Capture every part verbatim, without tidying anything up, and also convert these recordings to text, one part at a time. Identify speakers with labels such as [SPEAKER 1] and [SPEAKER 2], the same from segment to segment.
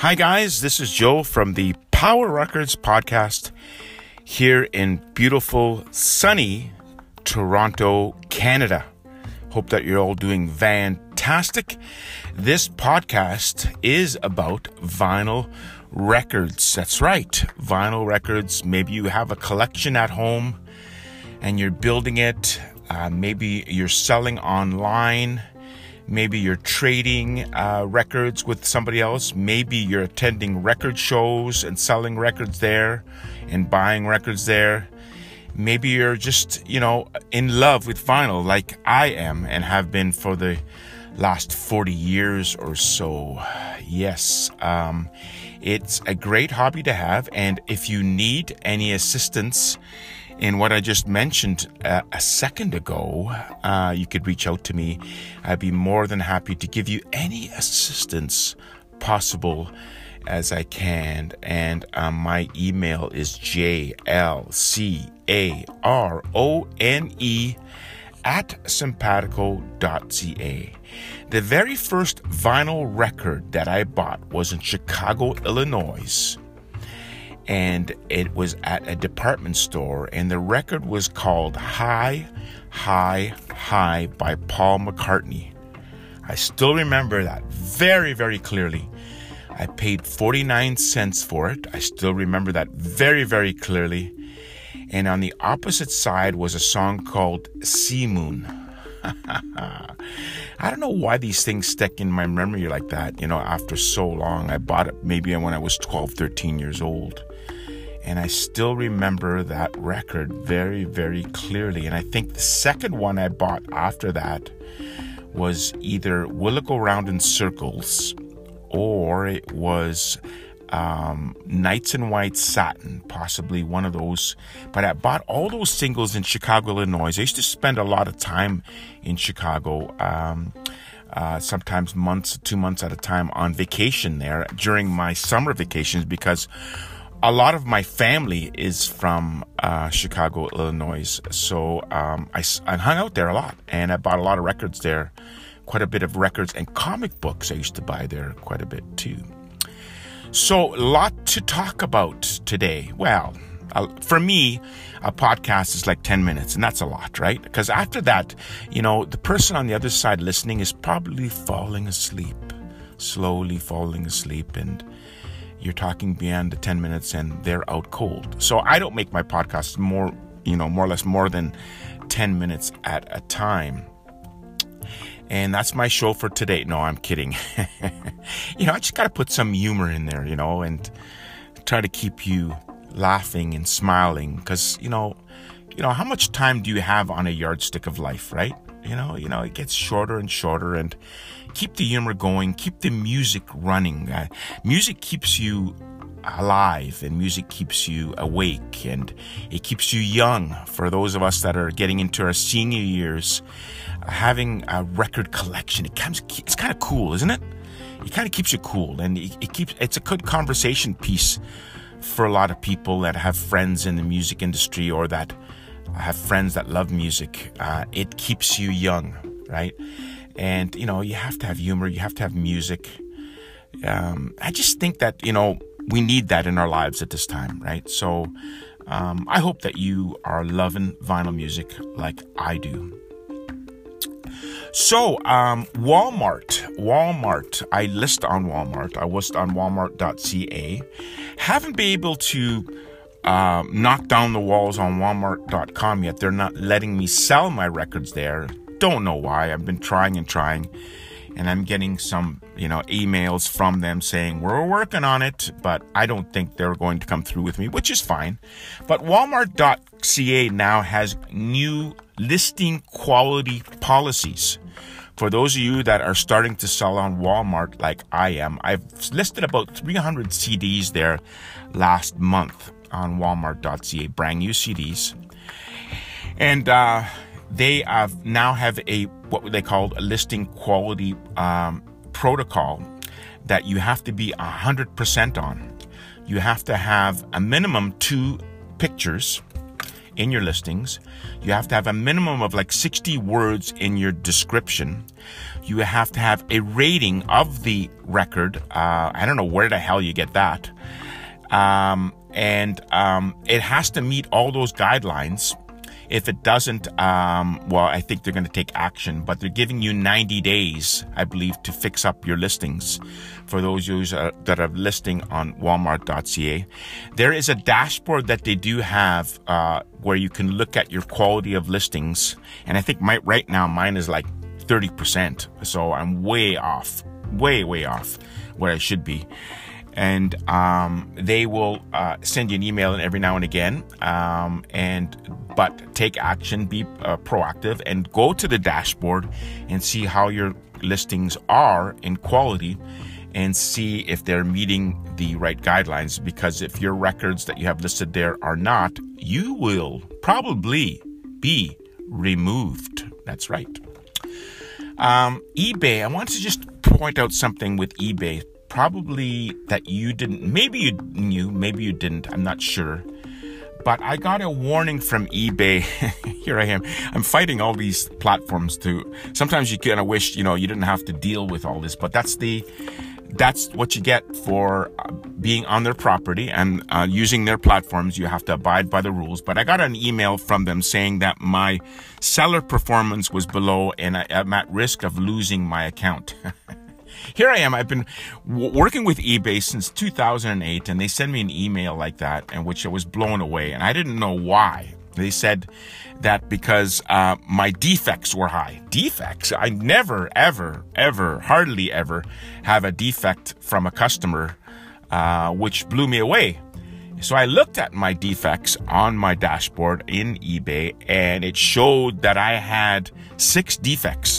[SPEAKER 1] Hi guys, this is Joe from the Power Records podcast here in beautiful, sunny Toronto, Canada. Hope that you're all doing fantastic. This podcast is about vinyl records. That's right, vinyl records. Maybe you have a collection at home and you're building it. Uh, maybe you're selling online. Maybe you're trading uh, records with somebody else. Maybe you're attending record shows and selling records there and buying records there. Maybe you're just, you know, in love with vinyl like I am and have been for the last forty years or so. Yes, um, it's a great hobby to have. And if you need any assistance in what I just mentioned uh, a second ago, uh, you could reach out to me. I'd be more than happy to give you any assistance possible as I can. And um, my email is J L C A R O N E at sympatico dot c a. The very first vinyl record that I bought was in Chicago, Illinois. And it was at a department store, and the record was called High, High, High by Paul McCartney. I still remember that very, very clearly. I paid forty-nine cents for it. I still remember that very, very clearly. And on the opposite side was a song called Sea Moon. I don't know why these things stick in my memory like that, you know, after so long. I bought it maybe when I was twelve, thirteen years old. And I still remember that record very, very clearly. And I think the second one I bought after that was either Will It Go Round in Circles or it was um, Nights in White Satin, possibly one of those. But I bought all those singles in Chicago, Illinois. I used to spend a lot of time in Chicago, um, uh, sometimes months, two months at a time on vacation there during my summer vacations, because a lot of my family is from uh, Chicago, Illinois. So um, I, I hung out there a lot, and I bought a lot of records there, quite a bit of records, and comic books I used to buy there quite a bit too. So a lot to talk about today. Well, uh, for me, a podcast is like ten minutes, and that's a lot, right? Because after that, you know, the person on the other side listening is probably falling asleep, slowly falling asleep, and you're talking beyond the ten minutes and they're out cold. So I don't make my podcasts more, you know, more or less more than ten minutes at a time. And that's my show for today. No, I'm kidding. You know, I just got to put some humor in there, you know, and try to keep you laughing and smiling. Because, you know, you know, how much time do you have on a yardstick of life, right? You know, you know, it gets shorter and shorter, and keep the humor going, keep the music running. Uh, music keeps you alive, and music keeps you awake, and it keeps you young. For those of us that are getting into our senior years, uh, having a record collection, it comes, it's kind of cool, isn't it? It kind of keeps you cool, and it, it keeps, it's a good conversation piece for a lot of people that have friends in the music industry or that have friends that love music. Uh, it keeps you young, right? And, you know, you have to have humor. You have to have music. Um, I just think that, you know, we need that in our lives at this time, right? So um, I hope that you are loving vinyl music like I do. So um, Walmart, Walmart, I list on Walmart. I list on walmart dot c a. Haven't been able to uh, knock down the walls on walmart dot com yet. They're not letting me sell my records there. Don't know why. I've been trying and trying, and I'm getting some, you know, emails from them saying we're working on it, but I don't think they're going to come through with me, which is fine. But walmart dot c a now has new listing quality policies. For those of you that are starting to sell on Walmart like I am, I've listed about three hundred C Ds there last month on walmart dot c a, brand new C Ds. And uh they have now have a what they call a listing quality um, protocol that you have to be one hundred percent on. You have to have a minimum two pictures in your listings. You have to have a minimum of like sixty words in your description. You have to have a rating of the record. Uh, I don't know where the hell you get that. Um, and um, it has to meet all those guidelines. If it doesn't, um, well, I think they're going to take action, but they're giving you ninety days, I believe, to fix up your listings for those users that are listing on walmart dot c a. There is a dashboard that they do have uh, where you can look at your quality of listings. And I think my, right now mine is like thirty percent. So I'm way off, way, way off where I should be. And um, they will uh, send you an email every now and again. Um, and but take action, be uh, proactive, and go to the dashboard and see how your listings are in quality, and see if they're meeting the right guidelines. Because if your records that you have listed there are not, you will probably be removed. That's right. Um, eBay. I want to just point out something with eBay. Probably that you didn't, maybe you knew, maybe you didn't, I'm not sure. But I got a warning from eBay. Here I am. I'm fighting all these platforms to, sometimes you kind of wish, you know, you didn't have to deal with all this, but that's the, that's what you get for uh, being on their property and uh, using their platforms. You have to abide by the rules. But I got an email from them saying that my seller performance was below and I, I'm at risk of losing my account. Here I am. I've been w- working with eBay since two thousand eight, and they sent me an email like that, in which I was blown away, and I didn't know why. They said that because uh, my defects were high. Defects? I never, ever, ever, hardly ever have a defect from a customer, uh, which blew me away. So I looked at my defects on my dashboard in eBay, and it showed that I had six defects.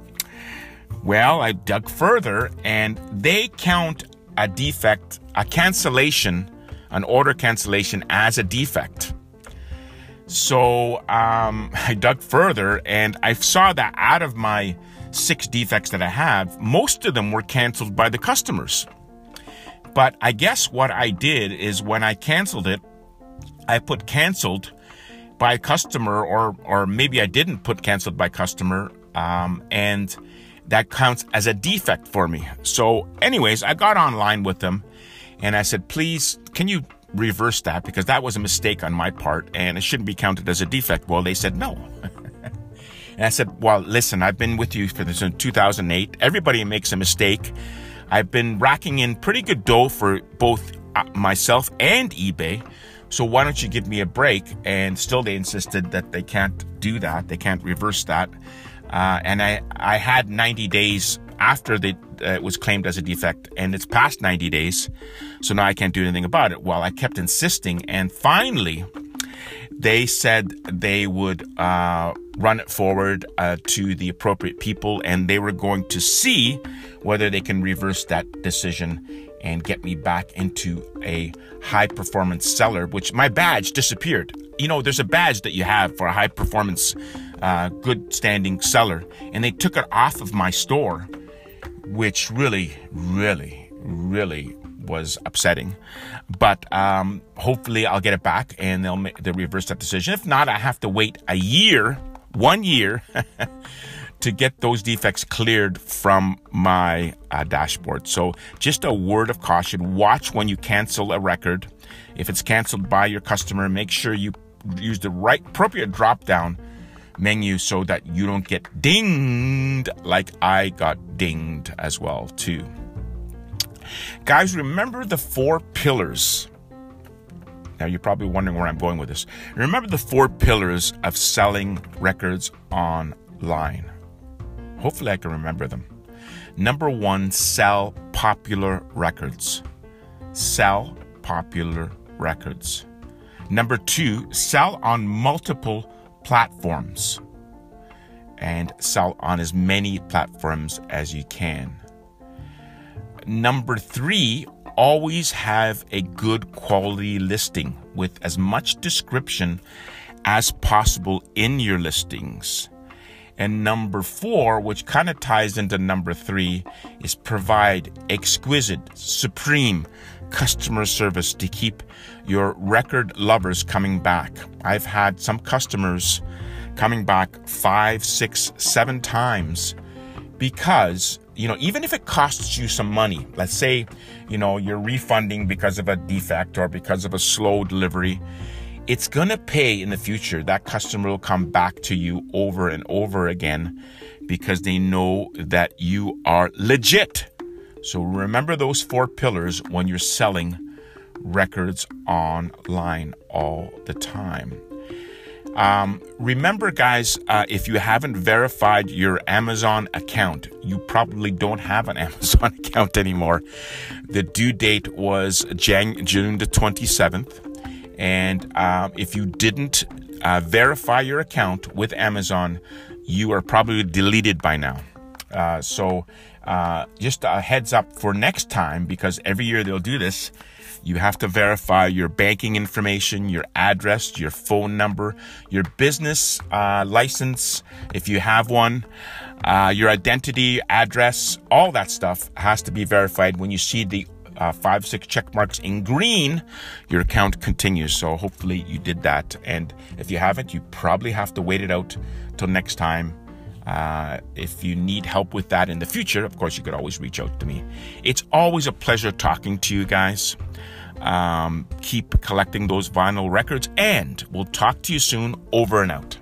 [SPEAKER 1] Well, I dug further, and they count a defect, a cancellation, an order cancellation as a defect. So um, I dug further, and I saw that out of my six defects that I have, most of them were canceled by the customers. But I guess what I did is when I canceled it, I put canceled by customer, or or maybe I didn't put canceled by customer, um, and that counts as a defect for me. So anyways, I got online with them and I said, please, can you reverse that? Because that was a mistake on my part and it shouldn't be counted as a defect. Well, they said no. And I said, well, listen, I've been with you for this in two thousand eight. Everybody makes a mistake. I've been racking in pretty good dough for both myself and eBay. So why don't you give me a break? And still they insisted that they can't do that. They can't reverse that. Uh, and I, I had ninety days after the, uh, it was claimed as a defect, and it's past ninety days. So now I can't do anything about it. Well, I kept insisting, and finally they said they would uh, run it forward uh, to the appropriate people, and they were going to see whether they can reverse that decision and get me back into a high performance seller, which my badge disappeared. You know, there's a badge that you have for a high performance, uh, good standing seller, and they took it off of my store, which really, really, really was upsetting. But um, hopefully I'll get it back and they'll make, they'll reverse that decision. If not, I have to wait a year, one year, to get those defects cleared from my uh, dashboard. So just a word of caution, watch when you cancel a record. If it's canceled by your customer, make sure you use the right appropriate drop-down menu so that you don't get dinged like I got dinged as well too. Guys, remember the four pillars. Now you're probably wondering where I'm going with this. Remember the four pillars of selling records online. Hopefully I can remember them. Number one, sell popular records. Sell popular records. Number two, sell on multiple platforms. And sell on as many platforms as you can. Number three, always have a good quality listing with as much description as possible in your listings. And number four, which kind of ties into number three, is provide exquisite, supreme, customer service to keep your record lovers coming back. I've had some customers coming back five, six, seven times because, you know, even if it costs you some money, let's say, you know, you're refunding because of a defect or because of a slow delivery, it's going to pay in the future. That customer will come back to you over and over again because they know that you are legit. So remember those four pillars when you're selling records online all the time. Um, remember, guys, uh, if you haven't verified your Amazon account, you probably don't have an Amazon account anymore. The due date was Jan- June the twenty-seventh. And uh, if you didn't uh, verify your account with Amazon, you are probably deleted by now. Uh, so uh, just a heads up for next time, because every year they'll do this. You have to verify your banking information, your address, your phone number, your business uh, license, if you have one, uh, your identity, address, all that stuff has to be verified. When you see the uh, five, six check marks in green, your account continues. So hopefully you did that. And if you haven't, you probably have to wait it out till next time. Uh, if you need help with that in the future, of course, you could always reach out to me. It's always a pleasure talking to you guys. Um, keep collecting those vinyl records, and we'll talk to you soon. Over and out.